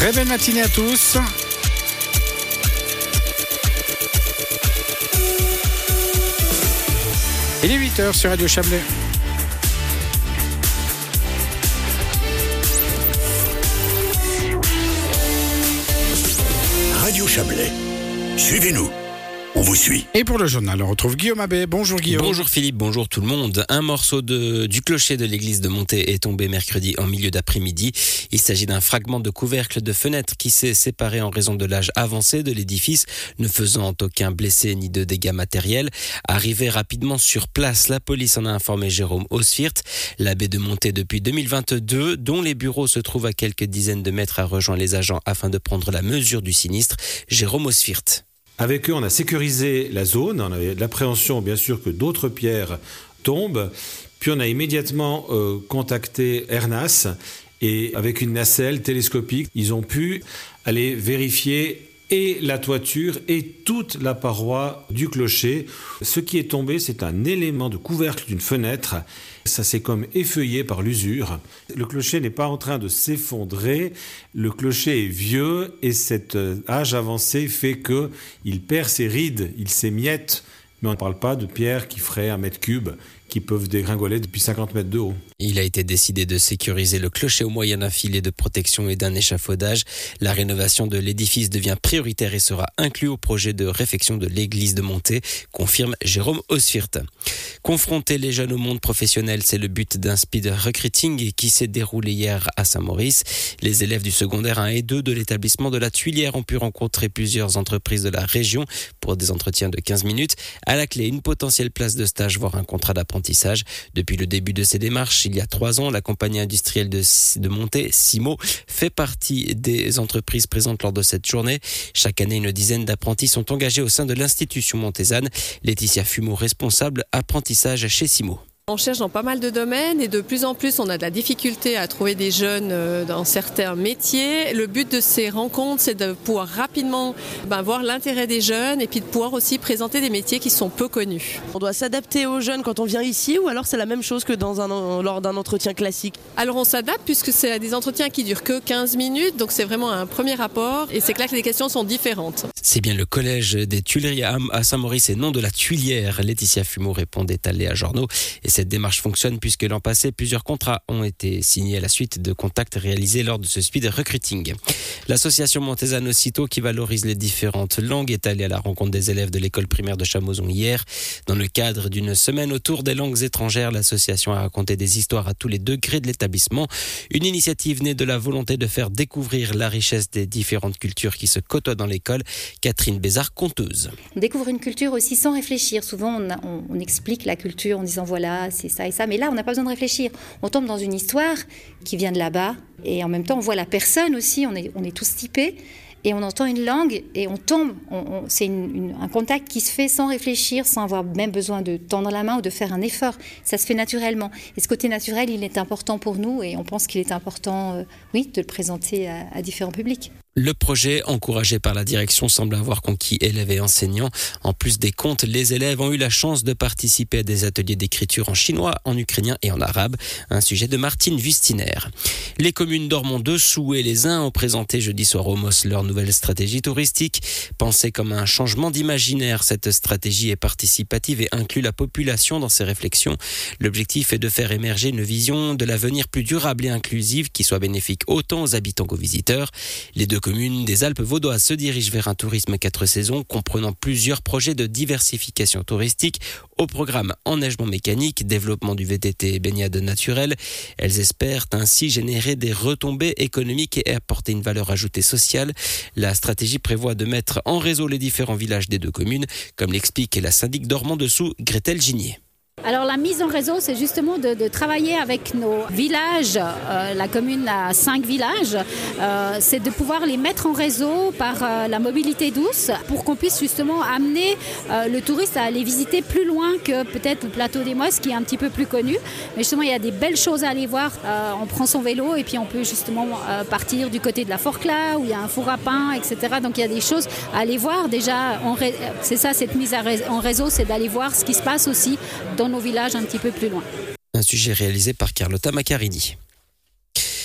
Très belle matinée à tous. Il est 8h sur Radio Chablais. Radio Chablais. Suivez-nous. On vous suit. Et pour le journal, on retrouve Guillaume Abbé. Bonjour Guillaume. Bonjour Philippe, bonjour tout le monde. Un morceau du clocher de l'église de Monté est tombé mercredi en milieu d'après-midi. Il s'agit d'un fragment de couvercle de fenêtre qui s'est séparé en raison de l'âge avancé de l'édifice, ne faisant aucun blessé ni de dégâts matériels. Arrivé rapidement sur place, la police en a informé Jérôme Oswirt. L'abbé de Monté depuis 2022, dont les bureaux se trouvent à quelques dizaines de mètres, a rejoint les agents afin de prendre la mesure du sinistre. Jérôme Oswirt. Avec eux, on a sécurisé la zone. On avait l'appréhension, bien sûr, que d'autres pierres tombent. Puis on a immédiatement contacté ERNAS et avec une nacelle télescopique, ils ont pu aller vérifier et la toiture et toute la paroi du clocher. Ce qui est tombé, c'est un élément de couvercle d'une fenêtre. Ça s'est comme effeuillé par l'usure. Le clocher n'est pas en train de s'effondrer. Le clocher est vieux et cet âge avancé fait qu'il perd ses rides, il s'émiette. Mais on ne parle pas de pierres qui feraient 1 mètre cube, qui peuvent dégringoler depuis 50 mètres de haut. Il a été décidé de sécuriser le clocher au moyen d'un filet de protection et d'un échafaudage. La rénovation de l'édifice devient prioritaire et sera inclus au projet de réfection de l'église de Monté, confirme Jérôme Oswirt. Confronter les jeunes au monde professionnel, c'est le but d'un speed recruiting qui s'est déroulé hier à Saint-Maurice. Les élèves du secondaire 1 et 2 de l'établissement de la Tuilière ont pu rencontrer plusieurs entreprises de la région pour des entretiens de 15 minutes. À la clé, une potentielle place de stage, voire un contrat d'apprentissage. Depuis le début de ces démarches, il y a 3 ans, la compagnie industrielle de Monté, Simo, fait partie des entreprises présentes lors de cette journée. Chaque année, une dizaine d'apprentis sont engagés au sein de l'institution montésane. Laetitia Fumeau, responsable apprentissage chez Simo. On cherche dans pas mal de domaines et de plus en plus on a de la difficulté à trouver des jeunes dans certains métiers. Le but de ces rencontres, c'est de pouvoir rapidement voir l'intérêt des jeunes et puis de pouvoir aussi présenter des métiers qui sont peu connus. On doit s'adapter aux jeunes quand on vient ici ou alors c'est la même chose que lors d'un entretien classique? Alors on s'adapte puisque c'est des entretiens qui durent que 15 minutes, donc c'est vraiment un premier rapport et c'est clair que les questions sont différentes. C'est bien le collège des Tuileries à Saint-Maurice et non de la Tuilière. Laetitia Fumeau répondait à Léa Journaux. Et cette démarche fonctionne puisque l'an passé, plusieurs contrats ont été signés à la suite de contacts réalisés lors de ce speed recruiting. L'association montésane Aussitôt, qui valorise les différentes langues, est allée à la rencontre des élèves de l'école primaire de Chamozon hier. Dans le cadre d'une semaine autour des langues étrangères, l'association a raconté des histoires à tous les degrés de l'établissement. Une initiative née de la volonté de faire découvrir la richesse des différentes cultures qui se côtoient dans l'école. Catherine Bézard, conteuse. On découvre une culture aussi sans réfléchir. Souvent, on explique la culture en disant voilà, c'est ça et ça. Mais là, on n'a pas besoin de réfléchir. On tombe dans une histoire qui vient de là-bas. Et en même temps, on voit la personne aussi. On est tous typés. Et on entend une langue et on tombe. C'est un contact qui se fait sans réfléchir, sans avoir même besoin de tendre la main ou de faire un effort. Ça se fait naturellement. Et ce côté naturel, il est important pour nous et on pense qu'il est important, de le présenter à différents publics. Le projet, encouragé par la direction, semble avoir conquis élèves et enseignants. En plus des contes, les élèves ont eu la chance de participer à des ateliers d'écriture en chinois, en ukrainien et en arabe. Un sujet de Martine Wustiner. Les communes d'Ormont-Dessous et les Uns ont présenté jeudi soir au MOS leur nouvelle stratégie touristique. Pensée comme un changement d'imaginaire, cette stratégie est participative et inclut la population dans ses réflexions. L'objectif est de faire émerger une vision de l'avenir plus durable et inclusive qui soit bénéfique autant aux habitants qu'aux visiteurs. Les 2 communes des Alpes vaudoises se dirigent vers un tourisme 4 saisons comprenant plusieurs projets de diversification touristique au programme enneigement mécanique, développement du VTT et baignade naturelle. Elles espèrent ainsi générer des retombées économiques et apporter une valeur ajoutée sociale. La stratégie prévoit de mettre en réseau les différents villages des 2 communes, comme l'explique la syndic d'Ormont-Dessous, Gretel Ginier. Alors la mise en réseau, c'est justement de travailler avec nos villages. La commune a 5 villages. C'est de pouvoir les mettre en réseau par la mobilité douce pour qu'on puisse justement amener le touriste à aller visiter plus loin que peut-être le plateau des Mosses qui est un petit peu plus connu. Mais justement, il y a des belles choses à aller voir. On prend son vélo et puis on peut justement partir du côté de la Forclaz où il y a un four à pain, etc. Donc il y a des choses à aller voir. Déjà, c'est ça, cette mise en réseau, c'est d'aller voir ce qui se passe aussi dans nos villages un petit peu plus loin. Un sujet réalisé par Carlotta Maccarini.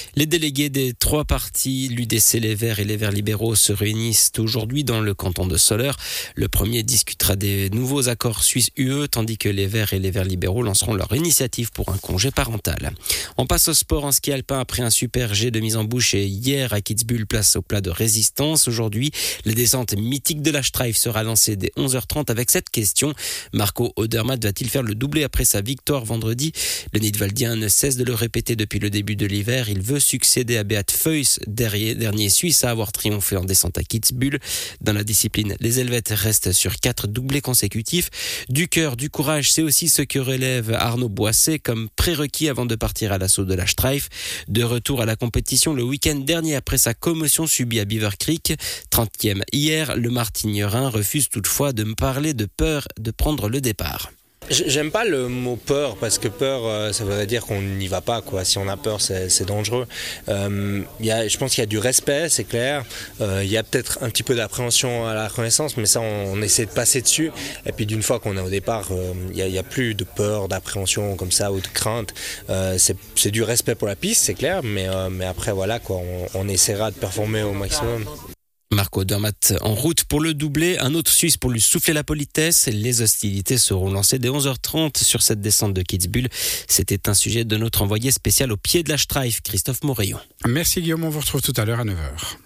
Les délégués des 3 partis, l'UDC, les Verts et les Verts libéraux, se réunissent aujourd'hui dans le canton de Soleure. Le premier discutera des nouveaux accords Suisse-UE, tandis que les Verts et les Verts libéraux lanceront leur initiative pour un congé parental. On passe au sport en ski alpin après un super jet de mise en bouche et hier à Kitzbühel, place au plat de résistance. Aujourd'hui, la descente mythique de la Streif sera lancée dès 11h30 avec cette question. Marco Odermatt va-t-il faire le doublé après sa victoire vendredi? Le Nidwaldien ne cesse de le répéter depuis le début de l'hiver. Il veut succéder à Beat Feuys, dernier Suisse à avoir triomphé en descente à Kitzbühel. Dans la discipline, les Helvètes restent sur 4 doublés consécutifs. Du cœur, du courage, c'est aussi ce que relève Arnaud Boisset comme prérequis avant de partir à l'assaut de la Streif. De retour à la compétition le week-end dernier après sa commotion subie à Beaver Creek. 30e hier, le Martignerin refuse toutefois de me parler de peur de prendre le départ. J'aime pas le mot peur parce que peur ça veut dire qu'on n'y va pas quoi. Si on a peur c'est dangereux. Je pense qu'il y a du respect, c'est clair. Il y a peut-être un petit peu d'appréhension à la reconnaissance, mais ça on essaie de passer dessus. Et puis d'une fois qu'on est au départ, il y a plus de peur, d'appréhension comme ça ou de crainte. C'est du respect pour la piste, c'est clair, mais après voilà quoi, on essaiera de performer au maximum. Marco Odermatt en route pour le doublé, un autre Suisse pour lui souffler la politesse. Les hostilités seront lancées dès 11h30 sur cette descente de Kitzbühel. C'était un sujet de notre envoyé spécial au pied de la Streif, Christophe Moreillon. Merci Guillaume, on vous retrouve tout à l'heure à 9h.